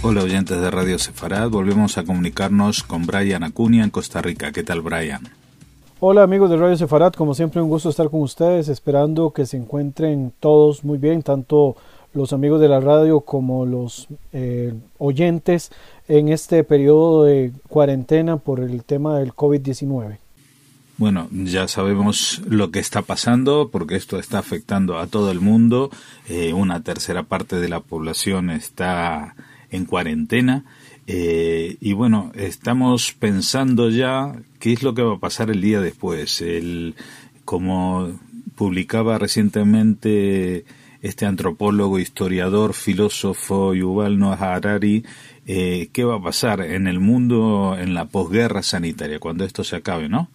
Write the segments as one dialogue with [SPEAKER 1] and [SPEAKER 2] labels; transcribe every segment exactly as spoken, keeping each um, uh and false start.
[SPEAKER 1] Hola oyentes de Radio Sefarad, volvemos a comunicarnos con Brian Acuña en Costa Rica. ¿Qué tal, Brian?
[SPEAKER 2] Hola amigos de Radio Sefarad, como siempre un gusto estar con ustedes, esperando que se encuentren todos muy bien, tanto los amigos de la radio como los eh, oyentes en este periodo de cuarentena por el tema del COVID diecinueve.
[SPEAKER 1] Bueno, ya sabemos lo que está pasando porque esto está afectando a todo el mundo. Eh, una tercera parte de la población está en cuarentena. Eh, y bueno, estamos pensando ya qué es lo que va a pasar el día después. El, como publicaba recientemente este antropólogo, historiador, filósofo Yuval Noah Harari, eh, ¿qué va a pasar en el mundo en la posguerra sanitaria cuando esto se acabe, no?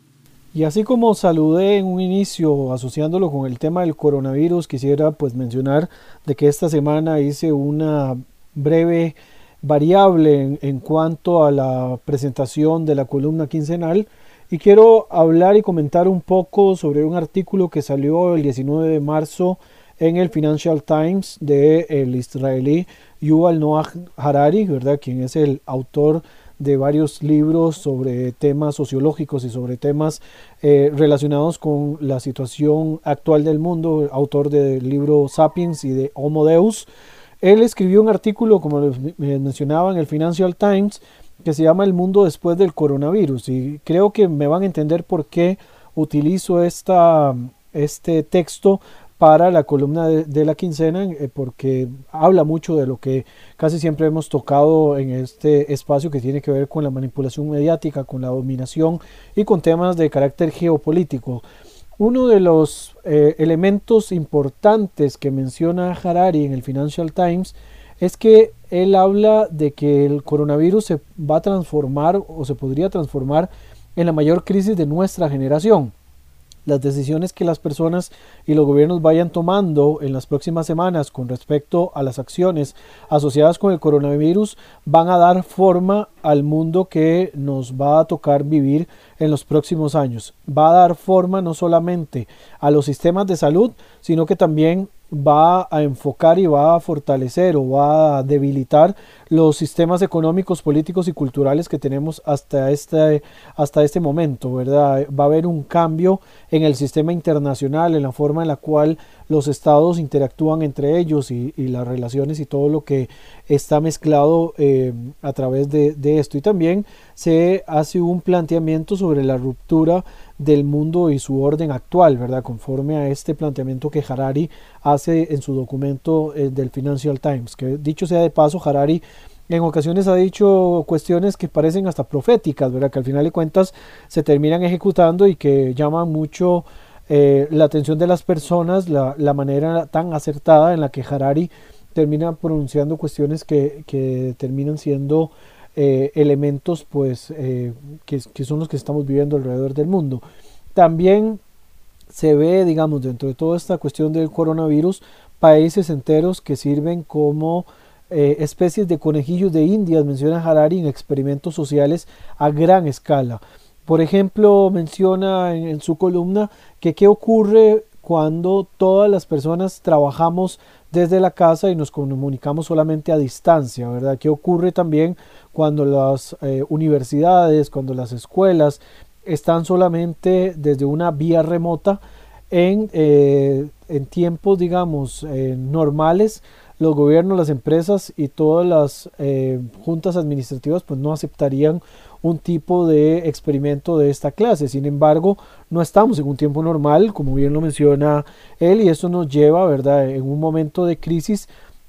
[SPEAKER 2] Y así como saludé en un inicio asociándolo con el tema del coronavirus, quisiera pues mencionar de que esta semana hice una breve variable en, en cuanto a la presentación de la columna quincenal y quiero hablar y comentar un poco sobre un artículo que salió el diecinueve de marzo en el Financial Times de el israelí Yuval Noah Harari, ¿verdad? Quien es el autor de varios libros sobre temas sociológicos y sobre temas eh, relacionados con la situación actual del mundo, autor del libro Sapiens y de Homo Deus. Él escribió un artículo, como les mencionaba, en el Financial Times, que se llama El mundo después del coronavirus, y creo que me van a entender por qué utilizo esta, este texto para la columna de, de la quincena, eh, porque habla mucho de lo que casi siempre hemos tocado en este espacio, que tiene que ver con la manipulación mediática, con la dominación y con temas de carácter geopolítico. Uno de los eh, elementos importantes que menciona Harari en el Financial Times es que él habla de que el coronavirus se va a transformar o se podría transformar en la mayor crisis de nuestra generación. Las decisiones que las personas y los gobiernos vayan tomando en las próximas semanas con respecto a las acciones asociadas con el coronavirus van a dar forma al mundo que nos va a tocar vivir en los próximos años. Va a dar forma no solamente a los sistemas de salud, sino que también va a enfocar y va a fortalecer o va a debilitar los sistemas económicos, políticos y culturales que tenemos hasta este, hasta este momento, ¿verdad? Va a haber un cambio en el sistema internacional, en la forma en la cual los estados interactúan entre ellos y, y las relaciones y todo lo que está mezclado eh, a través de, de esto. Y también se hace un planteamiento sobre la ruptura del mundo y su orden actual, ¿verdad? Conforme a este planteamiento que Harari hace en su documento eh, del Financial Times, que dicho sea de paso, Harari en ocasiones ha dicho cuestiones que parecen hasta proféticas, ¿verdad? Que al final de cuentas se terminan ejecutando y que llaman mucho eh, la atención de las personas, la, la manera tan acertada en la que Harari termina pronunciando cuestiones que, que terminan siendo Eh, elementos pues eh, que, que son los que estamos viviendo alrededor del mundo. También se ve, digamos, dentro de toda esta cuestión del coronavirus, países enteros que sirven como eh, especies de conejillos de indias, menciona Harari, en experimentos sociales a gran escala. Por ejemplo, menciona en, en su columna que qué ocurre cuando todas las personas trabajamos desde la casa y nos comunicamos solamente a distancia, ¿verdad? ¿Qué ocurre también cuando las eh, universidades, cuando las escuelas están solamente desde una vía remota en, eh, en tiempos, digamos, eh, normales? Los gobiernos, las empresas y todas las eh, juntas administrativas pues no aceptarían un tipo de experimento de esta clase. Sin embargo, no estamos en un tiempo normal, como bien lo menciona él, y eso nos lleva, ¿verdad?, en un momento de crisis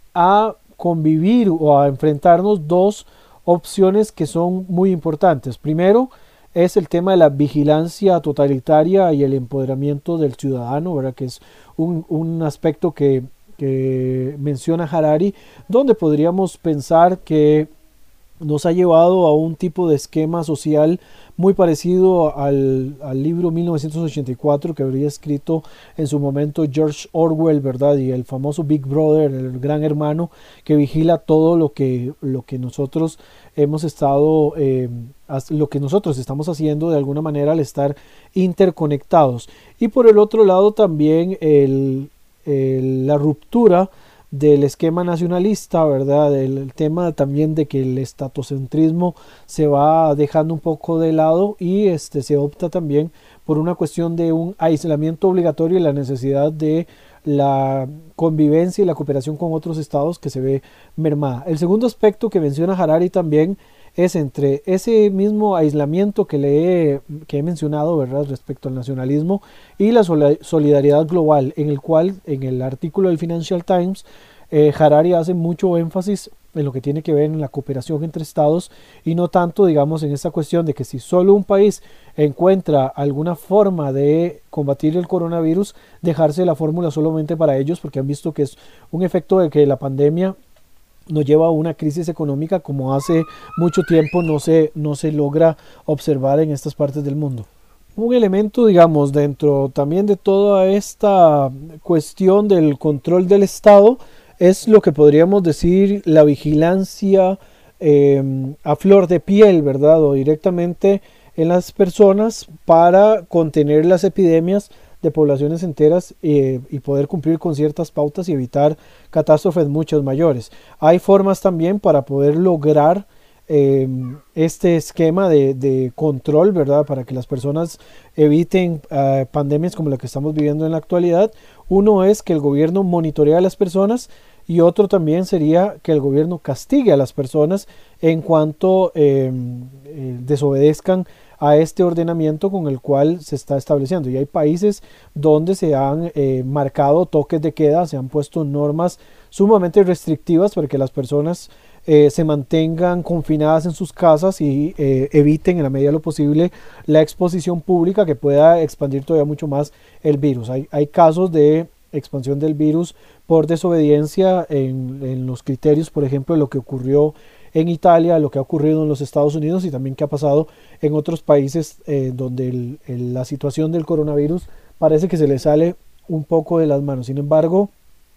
[SPEAKER 2] a convivir o a enfrentarnos dos opciones que son muy importantes. Primero es el tema de la vigilancia totalitaria y el empoderamiento del ciudadano, ¿verdad?, que es un, un aspecto que que menciona Harari, donde podríamos pensar que nos ha llevado a un tipo de esquema social muy parecido al, al libro mil novecientos ochenta y cuatro que habría escrito en su momento George Orwell, ¿verdad? Y el famoso Big Brother, el gran hermano que vigila todo lo que, lo que nosotros hemos estado, eh, lo que nosotros estamos haciendo de alguna manera al estar interconectados. Y por el otro lado también el, el, la ruptura del esquema nacionalista, ¿verdad? El, el tema también de que el estatocentrismo se va dejando un poco de lado y este, se opta también por una cuestión de un aislamiento obligatorio y la necesidad de la convivencia y la cooperación con otros estados que se ve mermada. El segundo aspecto que menciona Harari también es entre ese mismo aislamiento que le he, que he mencionado, ¿verdad?, respecto al nacionalismo y la solidaridad global, en el cual en el artículo del Financial Times eh, Harari hace mucho énfasis en lo que tiene que ver en la cooperación entre estados y no tanto, digamos, en esta cuestión de que si solo un país encuentra alguna forma de combatir el coronavirus, dejarse la fórmula solamente para ellos, porque han visto que es un efecto de que la pandemia nos lleva a una crisis económica como hace mucho tiempo no se, no se logra observar en estas partes del mundo. Un elemento, digamos, dentro también de toda esta cuestión del control del Estado es lo que podríamos decir la vigilancia eh, a flor de piel, ¿verdad? O directamente en las personas para contener las epidemias de poblaciones enteras eh, y poder cumplir con ciertas pautas y evitar catástrofes muchas mayores. Hay formas también para poder lograr eh, este esquema de, de control, ¿verdad? Para que las personas eviten uh, pandemias como la que estamos viviendo en la actualidad. Uno es que el gobierno monitorea a las personas y otro también sería que el gobierno castigue a las personas en cuanto eh, eh, desobedezcan a este ordenamiento con el cual se está estableciendo. Y hay países donde se han eh, marcado toques de queda, se han puesto normas sumamente restrictivas para que las personas eh, se mantengan confinadas en sus casas y eh, eviten en la medida de lo posible la exposición pública que pueda expandir todavía mucho más el virus. Hay, hay casos de expansión del virus por desobediencia en, en los criterios, por ejemplo, de lo que ocurrió en Italia, lo que ha ocurrido en los Estados Unidos y también que ha pasado en otros países eh, donde el, el, la situación del coronavirus parece que se le sale un poco de las manos. Sin embargo,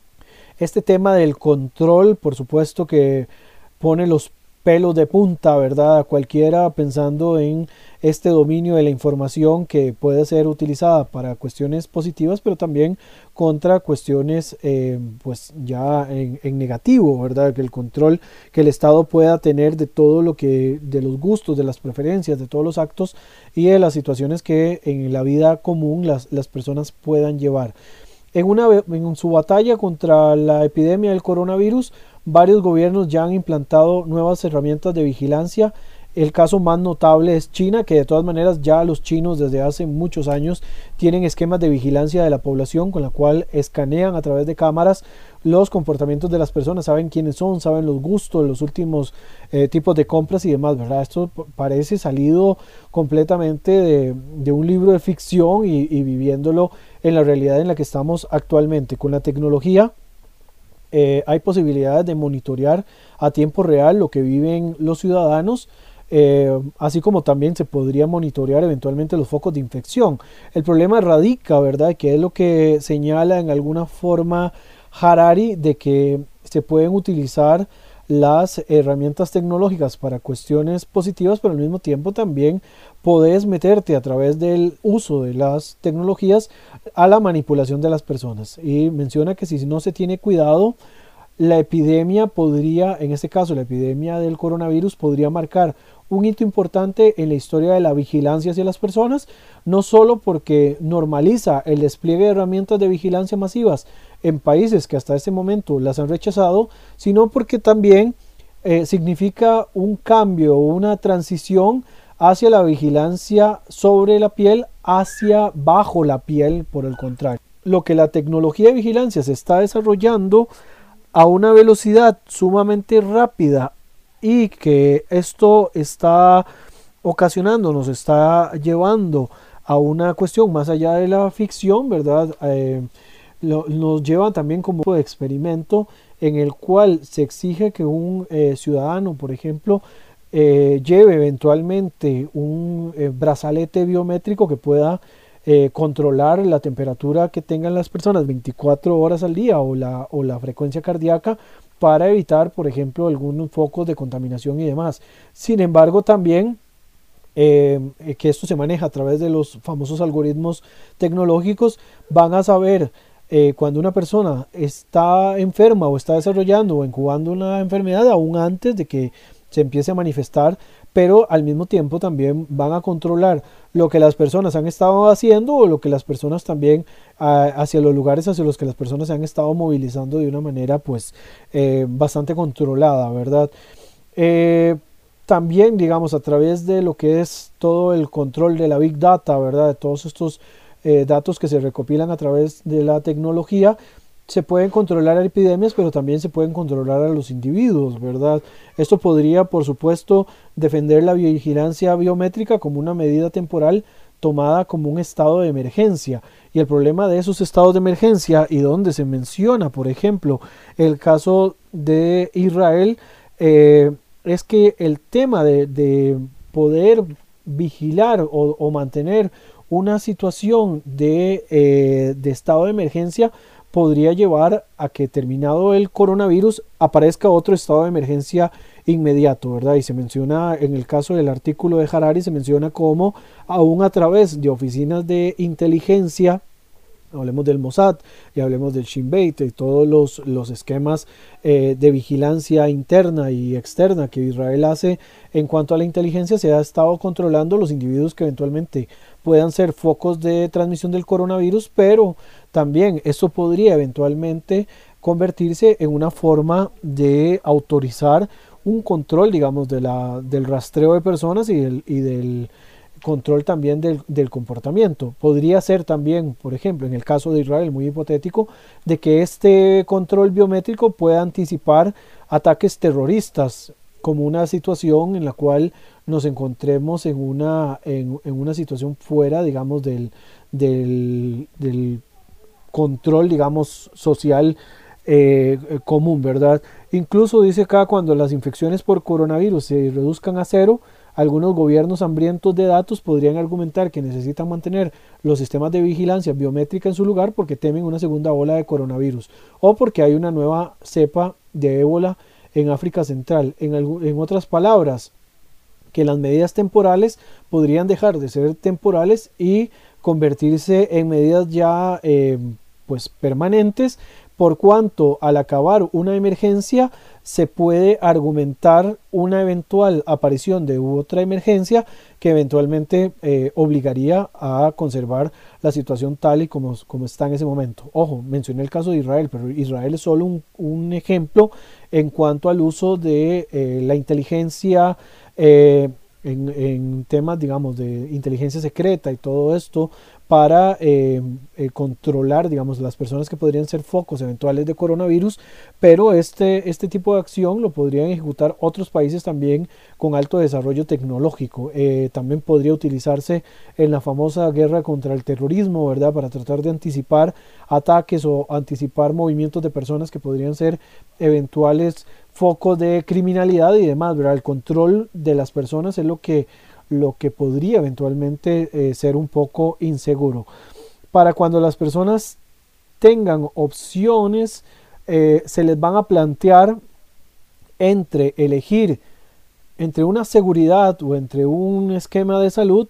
[SPEAKER 2] este tema del control, por supuesto que pone los pelos de punta, ¿verdad? A cualquiera pensando en este dominio de la información que puede ser utilizada para cuestiones positivas, pero también contra cuestiones eh, pues ya en, en negativo, ¿verdad? Que el control que el Estado pueda tener de todo lo que, de los gustos, de las preferencias, de todos los actos y de las situaciones que en la vida común las, las personas puedan llevar. En, una, en su batalla contra la epidemia del coronavirus, varios gobiernos ya han implantado nuevas herramientas de vigilancia. El caso más notable es China, que de todas maneras ya los chinos desde hace muchos años tienen esquemas de vigilancia de la población con la cual escanean a través de cámaras los comportamientos de las personas, saben quiénes son, saben los gustos, los últimos eh, tipos de compras y demás, ¿verdad? Esto parece salido completamente de, de un libro de ficción y, y viviéndolo en la realidad en la que estamos actualmente. Con la tecnología eh, hay posibilidades de monitorear a tiempo real lo que viven los ciudadanos, Eh, así como también se podría monitorear eventualmente los focos de infección. El problema radica, ¿verdad?, que es lo que señala en alguna forma Harari, de que se pueden utilizar las herramientas tecnológicas para cuestiones positivas, pero al mismo tiempo también podés meterte a través del uso de las tecnologías a la manipulación de las personas. Y menciona que si no se tiene cuidado, la epidemia podría, en este caso la epidemia del coronavirus, podría marcar un hito importante en la historia de la vigilancia hacia las personas, no solo porque normaliza el despliegue de herramientas de vigilancia masivas en países que hasta este momento las han rechazado, sino porque también eh, significa un cambio, una transición hacia la vigilancia sobre la piel, hacia bajo la piel, por el contrario. Lo que la tecnología de vigilancia se está desarrollando a una velocidad sumamente rápida y que esto está ocasionando, nos está llevando a una cuestión más allá de la ficción, ¿verdad? Eh, lo, nos lleva también como un experimento en el cual se exige que un eh, ciudadano, por ejemplo, eh, lleve eventualmente un eh, brazalete biométrico que pueda Eh, controlar la temperatura que tengan las personas veinticuatro horas al día o la, o la frecuencia cardíaca para evitar, por ejemplo, algunos focos de contaminación y demás. Sin embargo, también eh, que esto se maneja a través de los famosos algoritmos tecnológicos, van a saber eh, cuando una persona está enferma o está desarrollando o incubando una enfermedad aún antes de que se empiece a manifestar, pero al mismo tiempo también van a controlar lo que las personas han estado haciendo o lo que las personas también uh, hacia los lugares hacia los que las personas se han estado movilizando de una manera pues eh, bastante controlada, ¿verdad? Eh, también, digamos, a través de lo que es todo el control de la Big Data, ¿verdad? De todos estos eh, datos que se recopilan a través de la tecnología, se pueden controlar epidemias, pero también se pueden controlar a los individuos, ¿verdad? Esto podría, por supuesto, defender la vigilancia biométrica como una medida temporal tomada como un estado de emergencia. Y el problema de esos estados de emergencia, y donde se menciona, por ejemplo, el caso de Israel, eh, es que el tema de, de poder vigilar o, o mantener una situación de, eh, de estado de emergencia podría llevar a que, terminado el coronavirus, aparezca otro estado de emergencia inmediato, ¿verdad? Y se menciona en el caso del artículo de Harari, se menciona cómo aún a través de oficinas de inteligencia, hablemos del Mossad y hablemos del Shin Bet y todos los, los esquemas eh, de vigilancia interna y externa que Israel hace en cuanto a la inteligencia, se ha estado controlando los individuos que eventualmente puedan ser focos de transmisión del coronavirus, pero también esto podría eventualmente convertirse en una forma de autorizar un control, digamos, de la, del rastreo de personas y del, y del control también del, del comportamiento. Podría ser también, por ejemplo, en el caso de Israel, muy hipotético, de que este control biométrico pueda anticipar ataques terroristas, como una situación en la cual nos encontremos en una, en, en una situación fuera, digamos, del, del, del control, digamos, social eh, común, ¿verdad? Incluso dice acá, cuando las infecciones por coronavirus se reduzcan a cero, algunos gobiernos hambrientos de datos podrían argumentar que necesitan mantener los sistemas de vigilancia biométrica en su lugar porque temen una segunda ola de coronavirus o porque hay una nueva cepa de ébola en África Central. En, en otras palabras, que las medidas temporales podrían dejar de ser temporales y convertirse en medidas ya eh, pues permanentes, por cuanto al acabar una emergencia se puede argumentar una eventual aparición de otra emergencia que eventualmente eh, obligaría a conservar la situación tal y como, como está en ese momento. Ojo, mencioné el caso de Israel, pero Israel es solo un, un ejemplo en cuanto al uso de eh, la inteligencia eh, en, en temas, digamos, de inteligencia secreta y todo esto para eh, eh, controlar, digamos, las personas que podrían ser focos eventuales de coronavirus, pero este, este tipo de acción lo podrían ejecutar otros países también con alto desarrollo tecnológico. Eh, también podría utilizarse en la famosa guerra contra el terrorismo, ¿verdad? Para tratar de anticipar ataques o anticipar movimientos de personas que podrían ser eventuales focos de criminalidad y demás, ¿verdad? El control de las personas es lo que lo que podría eventualmente eh, ser un poco inseguro. Para cuando las personas tengan opciones, eh, se les van a plantear entre elegir entre una seguridad o entre un esquema de salud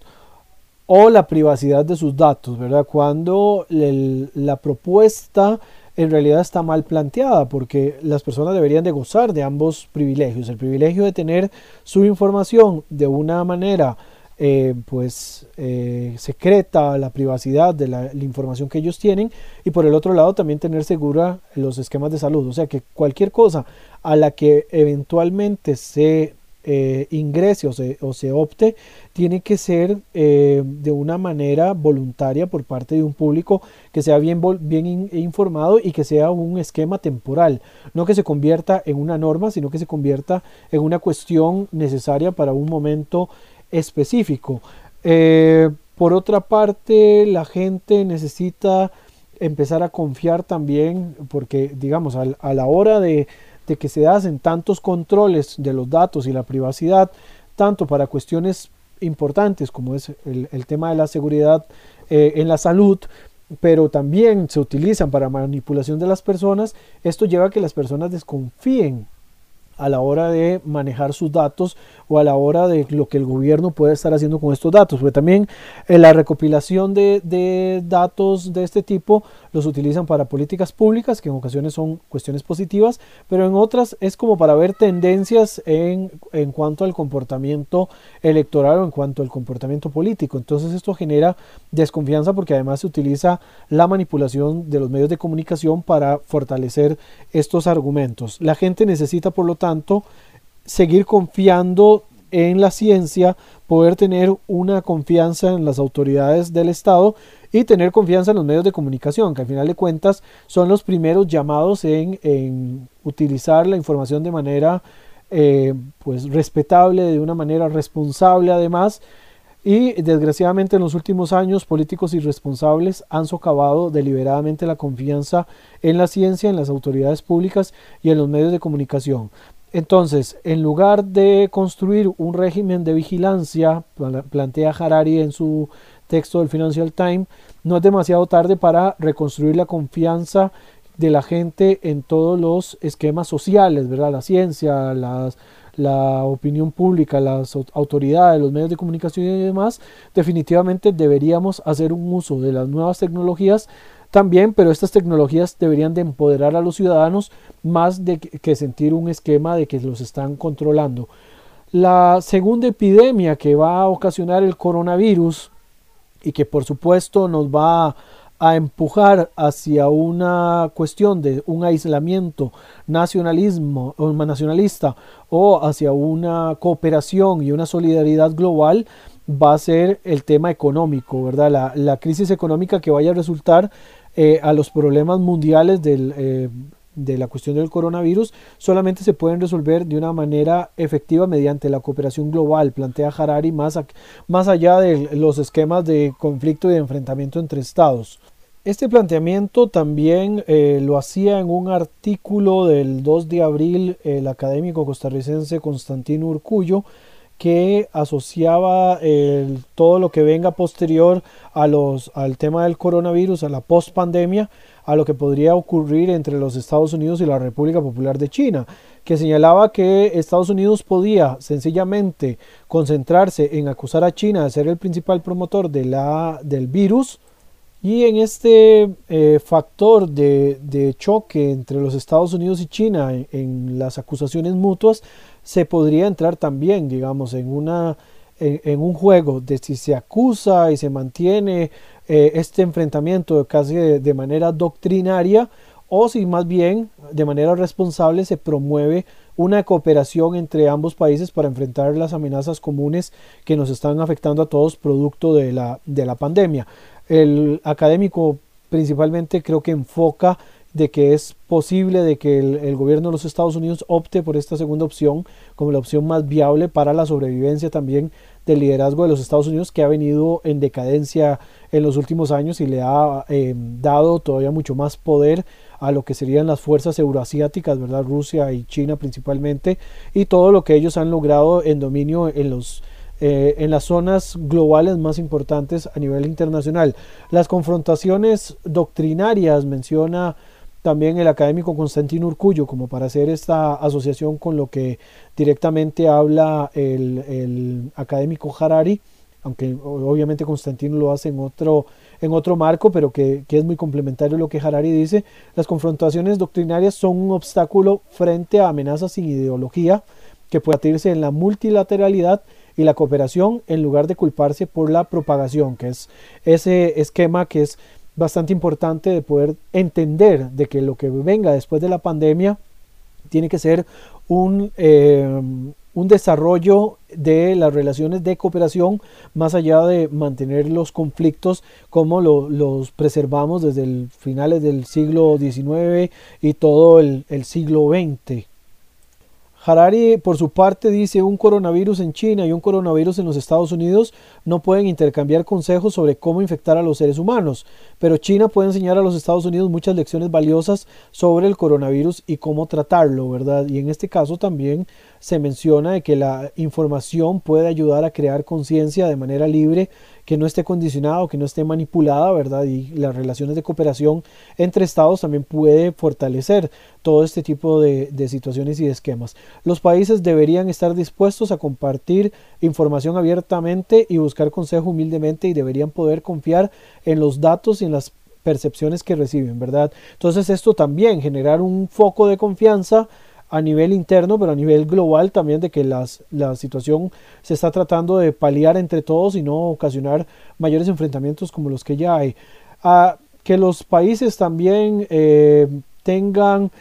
[SPEAKER 2] o la privacidad de sus datos, ¿verdad? Cuando el, la propuesta en realidad está mal planteada, porque las personas deberían de gozar de ambos privilegios, el privilegio de tener su información de una manera eh, pues eh, secreta, la privacidad de la, la información que ellos tienen, y por el otro lado también tener segura los esquemas de salud, o sea que cualquier cosa a la que eventualmente se Eh, ingrese o se, o se opte tiene que ser eh, de una manera voluntaria por parte de un público que sea bien, bien in, informado y que sea un esquema temporal, no que se convierta en una norma, sino que se convierta en una cuestión necesaria para un momento específico. Eh, por otra parte, la gente necesita empezar a confiar también, porque digamos a, a la hora de de que se hacen tantos controles de los datos y la privacidad, tanto para cuestiones importantes como es el, el tema de la seguridad eh, en la salud, pero también se utilizan para manipulación de las personas, esto lleva a que las personas desconfíen a la hora de manejar sus datos o a la hora de lo que el gobierno puede estar haciendo con estos datos, porque también eh, la recopilación de, de datos de este tipo los utilizan para políticas públicas, que en ocasiones son cuestiones positivas, pero en otras es como para ver tendencias en, en cuanto al comportamiento electoral o en cuanto al comportamiento político. Entonces esto genera desconfianza porque además se utiliza la manipulación de los medios de comunicación para fortalecer estos argumentos. La gente necesita, por lo tanto, seguir confiando en la ciencia, poder tener una confianza en las autoridades del Estado y tener confianza en los medios de comunicación, que al final de cuentas son los primeros llamados en, en utilizar la información de manera eh, pues respetable, de una manera responsable además. Y desgraciadamente en los últimos años políticos irresponsables han socavado deliberadamente la confianza en la ciencia, en las autoridades públicas y en los medios de comunicación. Entonces, en lugar de construir un régimen de vigilancia, plantea Harari en su texto del Financial Times, no es demasiado tarde para reconstruir la confianza de la gente en todos los esquemas sociales, ¿verdad? La ciencia, las, la opinión pública, las autoridades, los medios de comunicación y demás. Definitivamente deberíamos hacer un uso de las nuevas tecnologías también, pero estas tecnologías deberían de empoderar a los ciudadanos más de que, que sentir un esquema de que los están controlando. La segunda epidemia que va a ocasionar el coronavirus y que por supuesto nos va a empujar hacia una cuestión de un aislamiento nacionalismo o nacionalista o hacia una cooperación y una solidaridad global, va a ser el tema económico, ¿verdad? La, la crisis económica que vaya a resultar eh, a los problemas mundiales del, eh, de la cuestión del coronavirus solamente se pueden resolver de una manera efectiva mediante la cooperación global, plantea Harari, más, a, más allá de los esquemas de conflicto y de enfrentamiento entre estados. Este planteamiento también eh, lo hacía en un artículo del dos de abril el académico costarricense Constantino Urcullo, que asociaba el, todo lo que venga posterior a los, al tema del coronavirus, a la post-pandemia, a lo que podría ocurrir entre los Estados Unidos y la República Popular de China, que señalaba que Estados Unidos podía sencillamente concentrarse en acusar a China de ser el principal promotor de la, del virus, y en este eh, factor de, de choque entre los Estados Unidos y China en, en las acusaciones mutuas, se podría entrar también, digamos, en, una, en, en un juego de si se acusa y se mantiene eh, este enfrentamiento casi de, de manera doctrinaria, o si más bien de manera responsable se promueve una cooperación entre ambos países para enfrentar las amenazas comunes que nos están afectando a todos producto de la, de la pandemia. El académico principalmente creo que enfoca de que es posible de que el, el gobierno de los Estados Unidos opte por esta segunda opción como la opción más viable para la sobrevivencia también del liderazgo de los Estados Unidos, que ha venido en decadencia en los últimos años y le ha eh, dado todavía mucho más poder a lo que serían las fuerzas euroasiáticas, ¿verdad? Rusia y China principalmente, y todo lo que ellos han logrado en dominio en los Eh, en las zonas globales más importantes a nivel internacional. Las confrontaciones doctrinarias menciona también el académico Constantino Urcullo como para hacer esta asociación con lo que directamente habla el, el académico Harari, aunque obviamente Constantino lo hace en otro, en otro marco, pero que, que es muy complementario a lo que Harari dice. Las confrontaciones doctrinarias son un obstáculo frente a amenazas sin ideología que puede batirse en la multilateralidad y la cooperación en lugar de culparse por la propagación, que es ese esquema que es bastante importante de poder entender de que lo que venga después de la pandemia tiene que ser un, eh, un desarrollo de las relaciones de cooperación más allá de mantener los conflictos como lo, los preservamos desde el finales del siglo diecinueve y todo el, el siglo veinte. Harari, por su parte, dice: un coronavirus en China y un coronavirus en los Estados Unidos no pueden intercambiar consejos sobre cómo infectar a los seres humanos, pero China puede enseñar a los Estados Unidos muchas lecciones valiosas sobre el coronavirus y cómo tratarlo, ¿verdad? Y en este caso también se menciona de que la información puede ayudar a crear conciencia de manera libre, que no esté condicionada o que no esté manipulada, ¿verdad? Y las relaciones de cooperación entre estados también puede fortalecer todo este tipo de, de situaciones y de esquemas. Los países deberían estar dispuestos a compartir información abiertamente y buscar consejo humildemente, y deberían poder confiar en los datos y en las percepciones que reciben, ¿verdad? Entonces esto también generar un foco de confianza a nivel interno, pero a nivel global también, de que las, la situación se está tratando de paliar entre todos y no ocasionar mayores enfrentamientos como los que ya hay. Ah, que los países también eh, tengan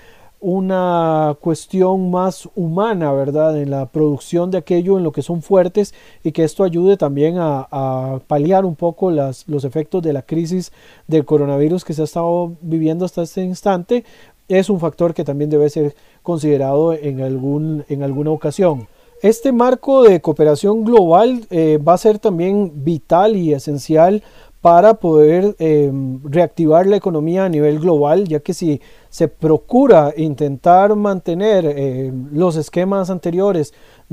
[SPEAKER 2] una cuestión más humana, ¿verdad?, en la producción de aquello en lo que son fuertes, y que esto ayude también a, a paliar un poco las, los efectos de la crisis del coronavirus que se ha estado viviendo hasta este instante, es un factor que también debe ser considerado en, algún, en alguna ocasión. Este marco de cooperación global eh, va a ser también vital y esencial para poder eh, reactivar la economía a nivel global, ya que si se procura intentar mantener eh, los esquemas anteriores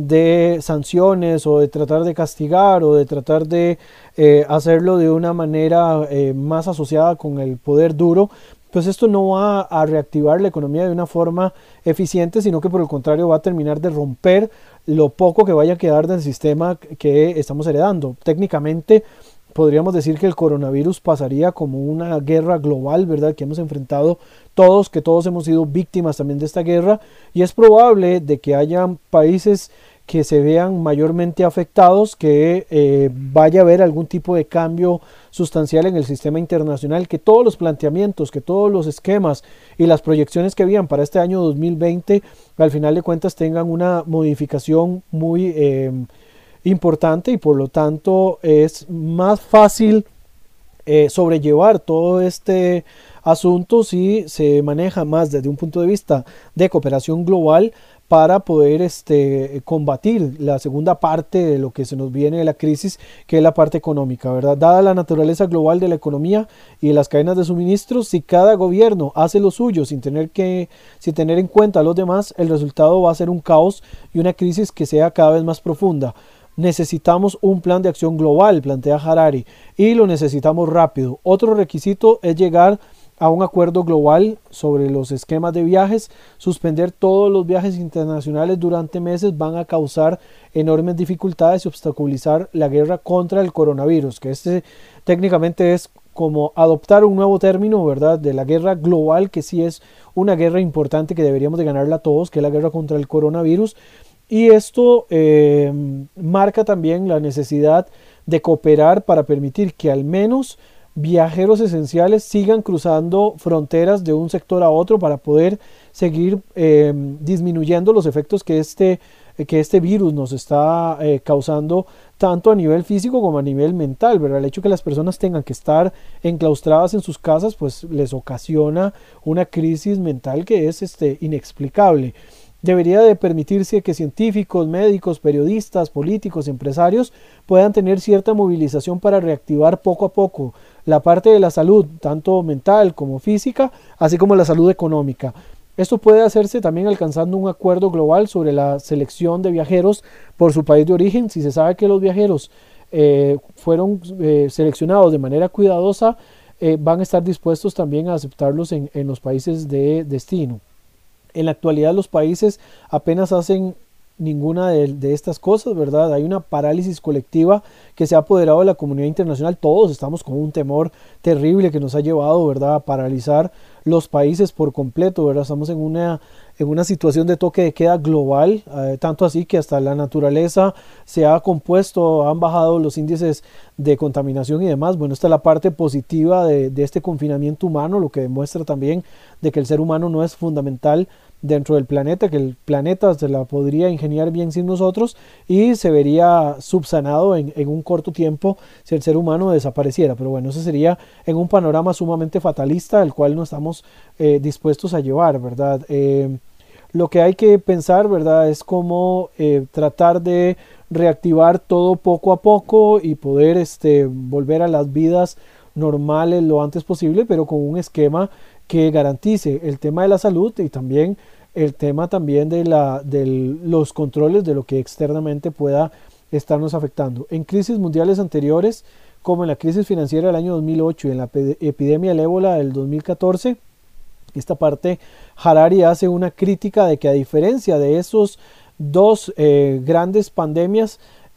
[SPEAKER 2] de sanciones, o de tratar de castigar, o de tratar de eh, hacerlo de una manera eh, más asociada con el poder duro, pues esto no va a reactivar la economía de una forma eficiente, sino que por el contrario va a terminar de romper lo poco que vaya a quedar del sistema que estamos heredando. Técnicamente podríamos decir que el coronavirus pasaría como una guerra global, ¿verdad?, que hemos enfrentado todos, que todos hemos sido víctimas también de esta guerra, y es probable de que haya países que se vean mayormente afectados, que eh, vaya a haber algún tipo de cambio sustancial en el sistema internacional, que todos los planteamientos, que todos los esquemas y las proyecciones que habían para este año dos mil veinte, al final de cuentas tengan una modificación muy eh, importante, y por lo tanto es más fácil eh, sobrellevar todo este asunto si se maneja más desde un punto de vista de cooperación global, para poder este, combatir la segunda parte de lo que se nos viene de la crisis, que es la parte económica, ¿verdad? Dada la naturaleza global de la economía y de las cadenas de suministros, si cada gobierno hace lo suyo sin tener, que, sin tener en cuenta a los demás, el resultado va a ser un caos y una crisis que sea cada vez más profunda. Necesitamos un plan de acción global, plantea Harari, y lo necesitamos rápido. Otro requisito es llegar a un acuerdo global sobre los esquemas de viajes. Suspender todos los viajes internacionales durante meses van a causar enormes dificultades y obstaculizar la guerra contra el coronavirus, que este técnicamente es como adoptar un nuevo término, ¿verdad?, de la guerra global, que sí es una guerra importante que deberíamos de ganarla todos, que es la guerra contra el coronavirus. Y esto eh, marca también la necesidad de cooperar para permitir que al menos viajeros esenciales sigan cruzando fronteras de un sector a otro, para poder seguir eh, disminuyendo los efectos que este, que este virus nos está eh, causando, tanto a nivel físico como a nivel mental, ¿verdad? El hecho que las personas tengan que estar enclaustradas en sus casas, pues les ocasiona una crisis mental que es este, inexplicable. Debería de permitirse que científicos, médicos, periodistas, políticos, empresarios puedan tener cierta movilización para reactivar poco a poco la parte de la salud, tanto mental como física, así como la salud económica. Esto puede hacerse también alcanzando un acuerdo global sobre la selección de viajeros por su país de origen. Si se sabe que los viajeros eh, fueron eh, seleccionados de manera cuidadosa, eh, van a estar dispuestos también a aceptarlos en, en los países de destino. En la actualidad los países apenas hacen ninguna de, de estas cosas, ¿verdad? Hay una parálisis colectiva que se ha apoderado de la comunidad internacional. Todos estamos con un temor terrible que nos ha llevado, ¿verdad?, a paralizar los países por completo, ¿verdad? Estamos en una, en una situación de toque de queda global, eh, tanto así que hasta la naturaleza se ha compuesto, han bajado los índices de contaminación y demás. Bueno, esta es la parte positiva de, de este confinamiento humano, lo que demuestra también de que el ser humano no es fundamental dentro del planeta, que el planeta se la podría ingeniar bien sin nosotros y se vería subsanado en, en un corto tiempo si el ser humano desapareciera. Pero bueno, eso sería en un panorama sumamente fatalista, el cual no estamos eh, dispuestos a llevar, ¿verdad? Eh, lo que hay que pensar, ¿verdad?, es cómo eh, tratar de reactivar todo poco a poco y poder este, volver a las vidas normales lo antes posible, pero con un esquema que garantice el tema de la salud y también el tema también de, la, de los controles de lo que externamente pueda estarnos afectando. En crisis mundiales anteriores, como en la crisis financiera del año dos mil ocho y en la epidemia del ébola del dos mil catorce, esta parte Harari hace una crítica de que, a diferencia de esos dos eh, grandes pandemias,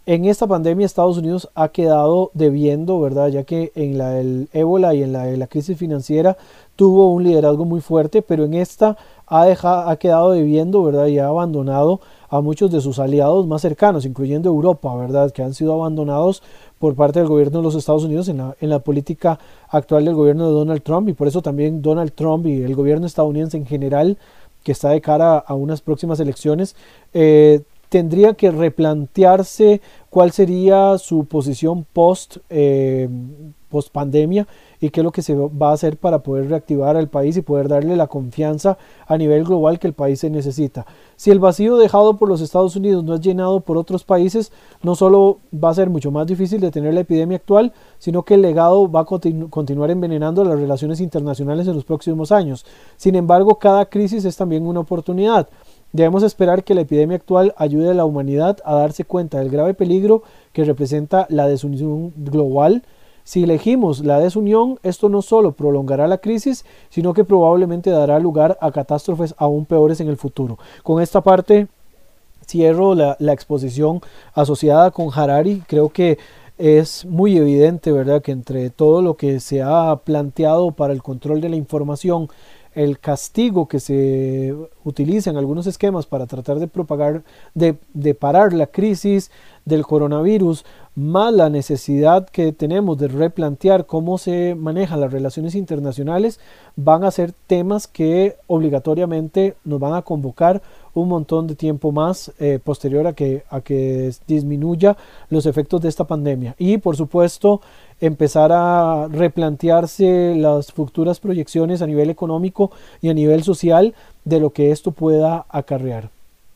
[SPEAKER 2] En esta pandemia Estados Unidos ha quedado debiendo, ¿verdad? Ya que en la del ébola y en la de la crisis financiera tuvo un liderazgo muy fuerte, pero en esta ha, dejado, ha quedado debiendo, ¿verdad? Y ha abandonado a muchos de sus aliados más cercanos, incluyendo Europa, ¿verdad? Que han sido abandonados por parte del gobierno de los Estados Unidos en la, en la política actual del gobierno de Donald Trump, y por eso también Donald Trump y el gobierno estadounidense en general, que está de cara a unas próximas elecciones, eh, tendría que replantearse cuál sería su posición post, eh, post pandemia y qué es lo que se va a hacer para poder reactivar al país y poder darle la confianza a nivel global que el país se necesita. Si el vacío dejado por los Estados Unidos no es llenado por otros países, no solo va a ser mucho más difícil detener la epidemia actual, sino que el legado va a continu- continuar envenenando las relaciones internacionales en los próximos años. Sin embargo, cada crisis es también una oportunidad. Debemos esperar que la epidemia actual ayude a la humanidad a darse cuenta del grave peligro que representa la desunión global. Si elegimos la desunión, esto no solo prolongará la crisis, sino que probablemente dará lugar a catástrofes aún peores en el futuro. Con esta parte cierro la, la exposición asociada con Harari. Creo que es muy evidente, ¿verdad?, que entre todo lo que se ha planteado para el control de la información, el castigo que se utiliza en algunos esquemas para tratar de propagar, de, de parar la crisis del coronavirus, más la necesidad que tenemos de replantear cómo se manejan las relaciones internacionales, van a ser temas que obligatoriamente nos van a convocar un montón de tiempo más eh, posterior a que, a que disminuya los efectos de esta pandemia. Y por supuesto empezar a replantearse las futuras proyecciones a nivel económico y a nivel social de lo que esto pueda acarrear.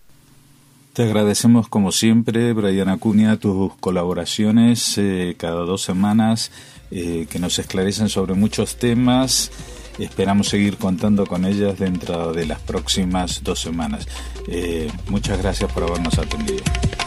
[SPEAKER 1] Te agradecemos como siempre, Brian Acuña, tus colaboraciones eh, cada dos semanas eh, que nos esclarecen sobre muchos temas. Esperamos seguir contando con ellas dentro de las próximas dos semanas. Eh, muchas gracias por habernos atendido.